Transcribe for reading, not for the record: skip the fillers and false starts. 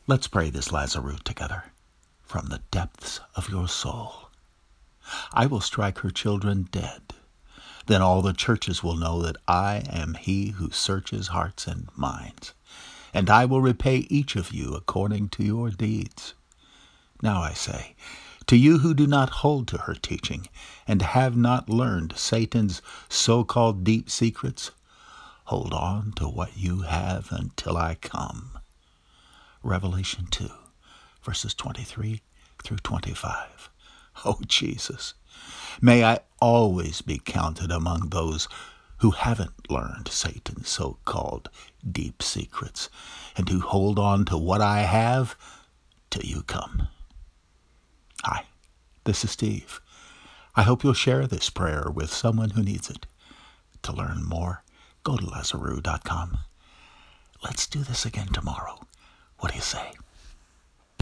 Let's pray this Lazarus together from the depths of your soul. I will strike her children dead. Then all the churches will know that I am he who searches hearts and minds, and I will repay each of you according to your deeds. Now I say, to you who do not hold to her teaching and have not learned Satan's so-called deep secrets, hold on to what you have until I come. Revelation 2, verses 23 through 25. Oh, Jesus, may I always be counted among those who haven't learned Satan's so-called deep secrets and who hold on to what I have till you come. Hi, this is Steve. I hope you'll share this prayer with someone who needs it. To learn more, go to Lazarus.com. Let's do this again tomorrow. What do you say?